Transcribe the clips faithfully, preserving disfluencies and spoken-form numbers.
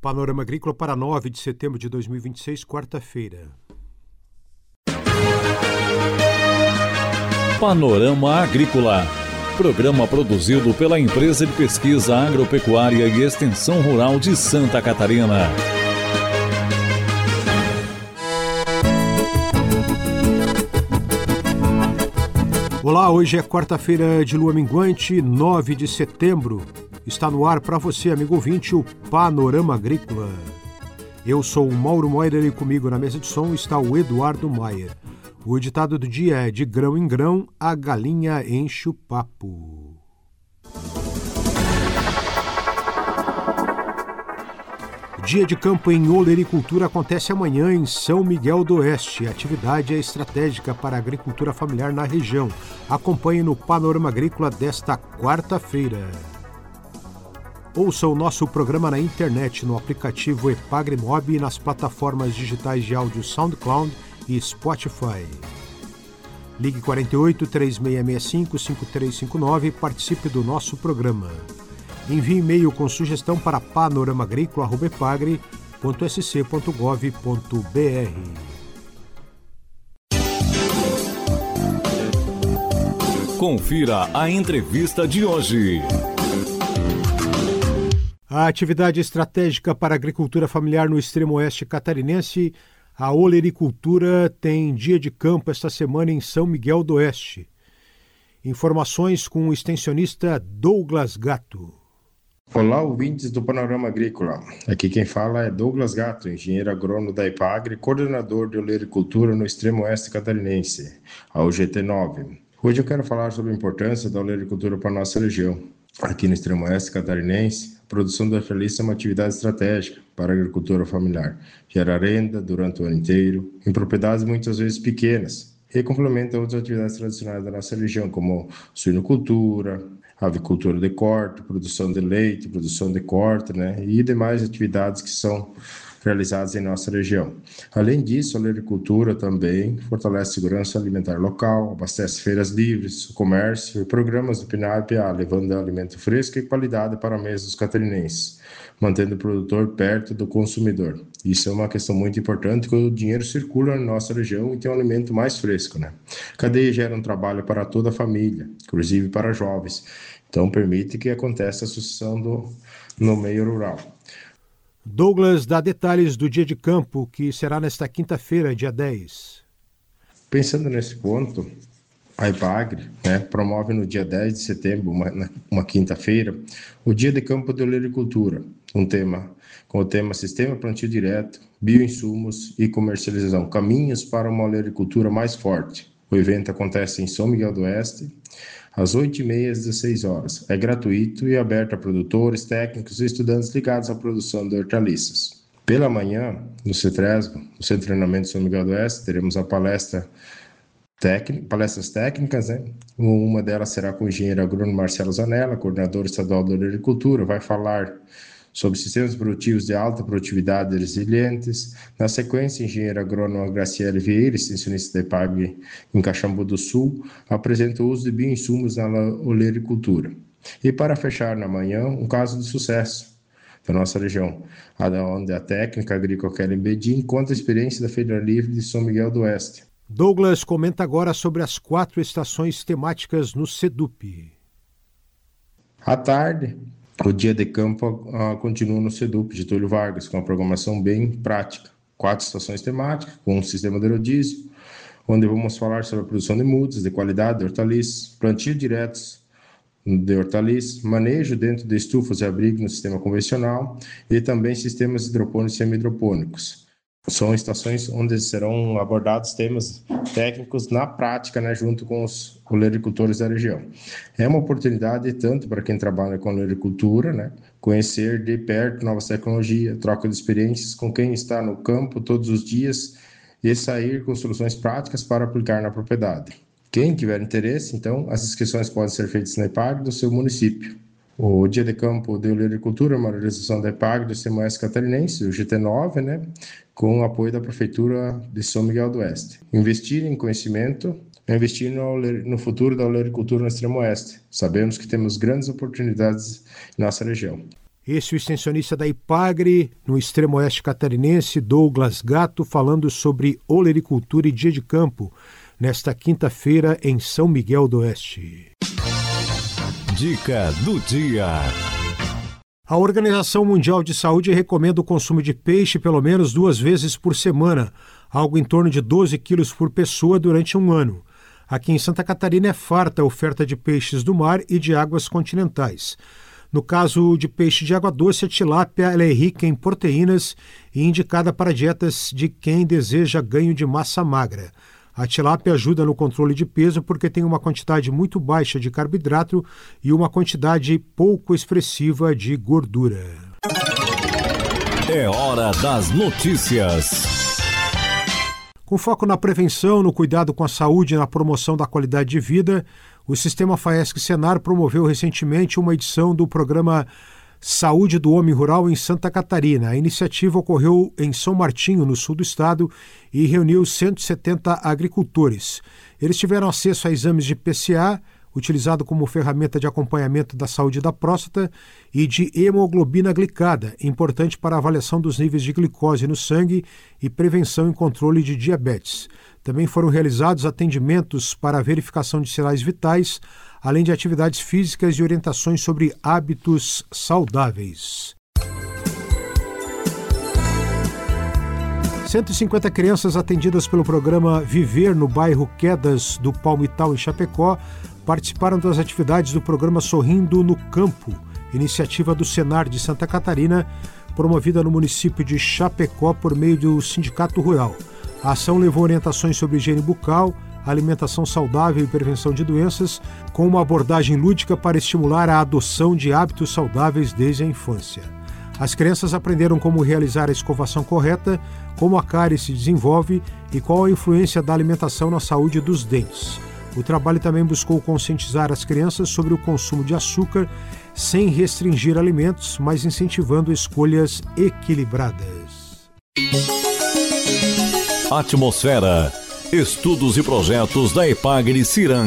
Panorama Agrícola para nove de setembro de dois mil e vinte e seis, quarta-feira. Panorama Agrícola. Programa produzido pela Empresa de Pesquisa Agropecuária e Extensão Rural de Santa Catarina. Olá, hoje é quarta-feira de lua minguante, nove de setembro. Está no ar para você, amigo ouvinte, o Panorama Agrícola. Eu sou o Mauro Moira e comigo na mesa de som está o Eduardo Maier. O ditado do dia é: de grão em grão, a galinha enche o papo. Dia de campo em olericultura acontece amanhã em São Miguel do Oeste. A atividade é estratégica para a agricultura familiar na região. Acompanhe no Panorama Agrícola desta quarta-feira. Ouça o nosso programa na internet, no aplicativo EpagriMob e nas plataformas digitais de áudio SoundCloud e Spotify. Ligue quarenta e oito, três seis seis cinco, cinco três cinco nove e participe do nosso programa. Envie e-mail com sugestão para panoramaagrícola arroba epagre ponto s c ponto gov ponto b r. Confira a entrevista de hoje. A atividade estratégica para a agricultura familiar no extremo oeste catarinense, a olericultura, tem dia de campo esta semana em São Miguel do Oeste. Informações com o extensionista Douglas Gatto. Olá, ouvintes do Panorama Agrícola. Aqui quem fala é Douglas Gatto, engenheiro agrônomo da Epagre, coordenador de olericultura no extremo oeste catarinense, a O G T nove. Hoje eu quero falar sobre a importância da olericultura para a nossa região. Aqui no extremo oeste catarinense, a produção de hortaliça é uma atividade estratégica para a agricultura familiar. Gera renda durante o ano inteiro, em propriedades muitas vezes pequenas, e complementa outras atividades tradicionais da nossa região, como suinocultura, avicultura de corte, produção de leite, produção de corte, né, e demais atividades que são realizadas em nossa região. Além disso, a olericultura também fortalece a segurança alimentar local, abastece feiras livres, o comércio e programas do PNAE-PA, levando alimento fresco e qualidade para a mesa dos catarinenses, mantendo o produtor perto do consumidor. Isso é uma questão muito importante, porque o dinheiro circula na nossa região e tem um alimento mais fresco, né? A cadeia gera um trabalho para toda a família, inclusive para jovens. Então, permite que aconteça a sucessão do, no meio rural. Douglas dá detalhes do dia de campo, que será nesta quinta-feira, dia dez. Pensando nesse ponto, a Epagre, né, promove no dia dez de setembro, uma, uma quinta-feira, o Dia de Campo de Olericultura, um tema, com o tema Sistema Plantio Direto, Bioinsumos e Comercialização, caminhos para uma olericultura mais forte. O evento acontece em São Miguel do Oeste, às oito e meia às dezesseis horas. É gratuito e aberto a produtores, técnicos e estudantes ligados à produção de hortaliças. Pela manhã, no CETRESGO, no Centro de Treinamento de São Miguel do Oeste, teremos a palestra técnica, palestras técnicas, né? Uma delas será com o engenheiro agrônomo Marcelo Zanella, coordenador estadual da olericultura, vai falar sobre sistemas produtivos de alta produtividade resilientes. Na sequência, o engenheiro agrônomo Graciele Vieira, extensionista da Epagre em Caxambu do Sul, apresenta o uso de bioinsumos na olericultura. E para fechar na manhã, um caso de sucesso da nossa região, onde a técnica agrícola Kellen Bedin conta a experiência da Feira Livre de São Miguel do Oeste. Douglas comenta agora sobre as quatro estações temáticas no SEDUP. À tarde, o dia de campo uh, continua no SEDUP de Túlio Vargas, com uma programação bem prática. Quatro estações temáticas, com um sistema de rodízio, onde vamos falar sobre a produção de mudas, de qualidade de hortaliças, plantio diretos de hortaliças, manejo dentro de estufas e abrigo no sistema convencional e também sistemas hidropônicos e semi-hidropônicos. São estações onde serão abordados temas técnicos na prática, né, junto com os olericultores da região. É uma oportunidade tanto para quem trabalha com olericultura, né, conhecer de perto novas tecnologias, troca de experiências com quem está no campo todos os dias e sair com soluções práticas para aplicar na propriedade. Quem tiver interesse, então, as inscrições podem ser feitas na Epagre do seu município. O Dia de Campo de Olericultura é uma realização da Epagre do extremo oeste catarinense, o G T nove, né, com o apoio da Prefeitura de São Miguel do Oeste. Investir em conhecimento é investir no, no futuro da olericultura no extremo oeste. Sabemos que temos grandes oportunidades em nossa região. Esse é o extensionista da Ipagre, no extremo oeste catarinense, Douglas Gatto, falando sobre olericultura e dia de campo, nesta quinta-feira em São Miguel do Oeste. Dica do dia. A Organização Mundial de Saúde recomenda o consumo de peixe pelo menos duas vezes por semana, algo em torno de doze quilos por pessoa durante um ano. Aqui em Santa Catarina é farta a oferta de peixes do mar e de águas continentais. No caso de peixe de água doce, a tilápia ela é rica em proteínas e indicada para dietas de quem deseja ganho de massa magra. A tilápia ajuda no controle de peso porque tem uma quantidade muito baixa de carboidrato e uma quantidade pouco expressiva de gordura. É hora das notícias. Com foco na prevenção, no cuidado com a saúde e na promoção da qualidade de vida, o Sistema Faesc-Senar promoveu recentemente uma edição do programa Saúde do Homem Rural em Santa Catarina. A iniciativa ocorreu em São Martinho, no sul do estado, e reuniu cento e setenta agricultores. Eles tiveram acesso a exames de P C A, utilizado como ferramenta de acompanhamento da saúde da próstata, e de hemoglobina glicada, importante para a avaliação dos níveis de glicose no sangue e prevenção e controle de diabetes. Também foram realizados atendimentos para a verificação de sinais vitais, além de atividades físicas e orientações sobre hábitos saudáveis. cento e cinquenta crianças atendidas pelo programa Viver no bairro Quedas do Palmital, em Chapecó, participaram das atividades do programa Sorrindo no Campo, iniciativa do Senar de Santa Catarina, promovida no município de Chapecó por meio do Sindicato Rural. A ação levou orientações sobre higiene bucal, alimentação saudável e prevenção de doenças, com uma abordagem lúdica para estimular a adoção de hábitos saudáveis desde a infância. As crianças aprenderam como realizar a escovação correta, como a cárie se desenvolve e qual a influência da alimentação na saúde dos dentes. O trabalho também buscou conscientizar as crianças sobre o consumo de açúcar, sem restringir alimentos, mas incentivando escolhas equilibradas. Atmosfera. Estudos e projetos da Ipagre Ciran.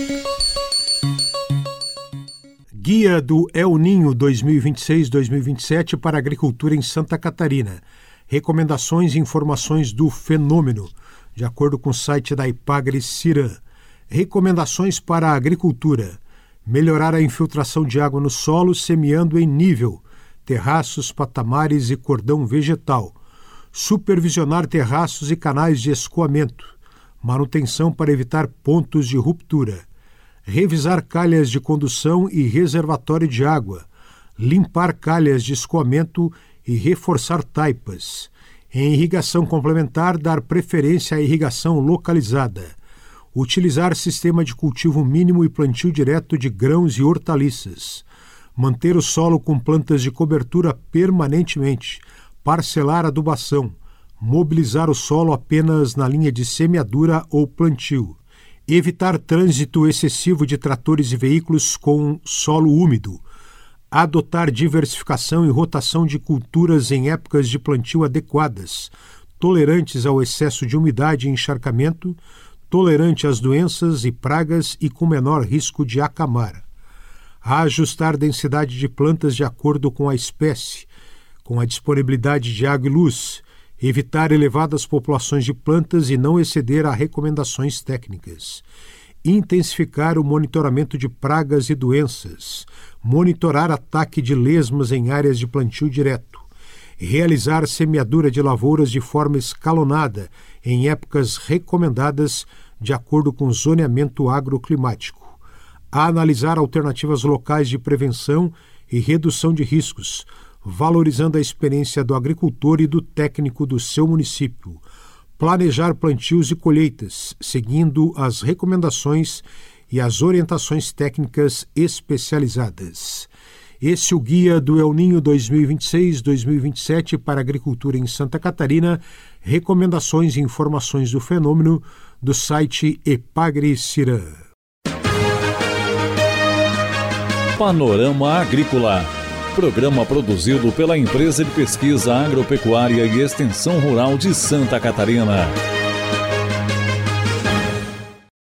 Guia do El Ninho dois mil e vinte e seis a dois mil e vinte e sete para a agricultura em Santa Catarina. Recomendações e informações do fenômeno, de acordo com o site da Ipagre Ciran. Recomendações para a agricultura. Melhorar a infiltração de água no solo semeando em nível, terraços, patamares e cordão vegetal. Supervisionar terraços e canais de escoamento. Manutenção para evitar pontos de ruptura. Revisar calhas de condução e reservatório de água. Limpar calhas de escoamento e reforçar taipas. Em irrigação complementar, dar preferência à irrigação localizada. Utilizar sistema de cultivo mínimo e plantio direto de grãos e hortaliças. Manter o solo com plantas de cobertura permanentemente. Parcelar adubação. Mobilizar o solo apenas na linha de semeadura ou plantio. Evitar trânsito excessivo de tratores e veículos com solo úmido. Adotar diversificação e rotação de culturas em épocas de plantio adequadas, tolerantes ao excesso de umidade e encharcamento, tolerante às doenças e pragas e com menor risco de acamar. Ajustar densidade de plantas de acordo com a espécie, com a disponibilidade de água e luz, evitar elevadas populações de plantas e não exceder a recomendações técnicas. Intensificar o monitoramento de pragas e doenças, monitorar ataque de lesmas em áreas de plantio direto, realizar semeadura de lavouras de forma escalonada em épocas recomendadas de acordo com o zoneamento agroclimático, analisar alternativas locais de prevenção e redução de riscos, valorizando a experiência do agricultor e do técnico do seu município, planejar plantios e colheitas, seguindo as recomendações e as orientações técnicas especializadas. Esse é o Guia do El Ninho dois mil e vinte e seis a dois mil e vinte e sete para a agricultura em Santa Catarina, recomendações e informações do fenômeno do site Ipagre Ciran. Panorama Agrícola. Programa produzido pela Empresa de Pesquisa Agropecuária e Extensão Rural de Santa Catarina.